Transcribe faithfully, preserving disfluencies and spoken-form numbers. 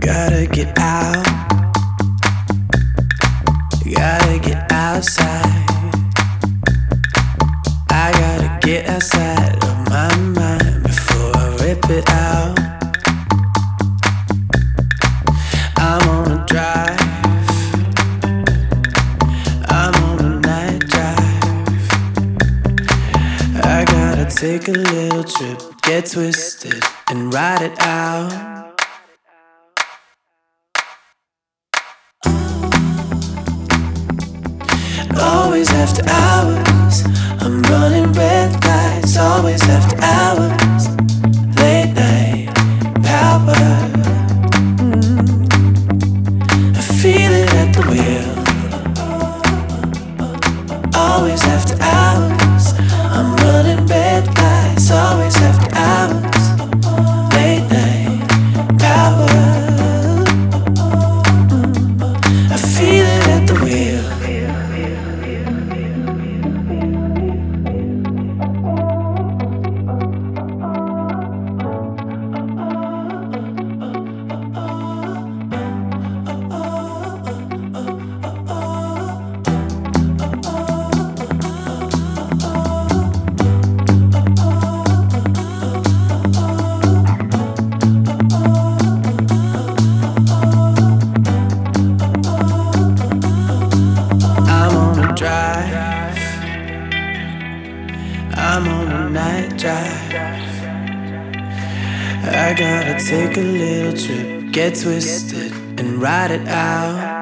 Gotta get out, gotta get outside. I gotta get outside of my mind before I rip it out. I'm on a drive, I'm on a night drive. I gotta take a little trip, get twisted and ride it out. Always after hours, I'm running red lights. Always after hours, late night power. mm. I feel it at the wheel. Always after hours, I'm running red lights. Always after hours, late night power. mm. I feel it at the wheel. I'm on a night drive. I gotta take a little trip, get twisted and ride it out.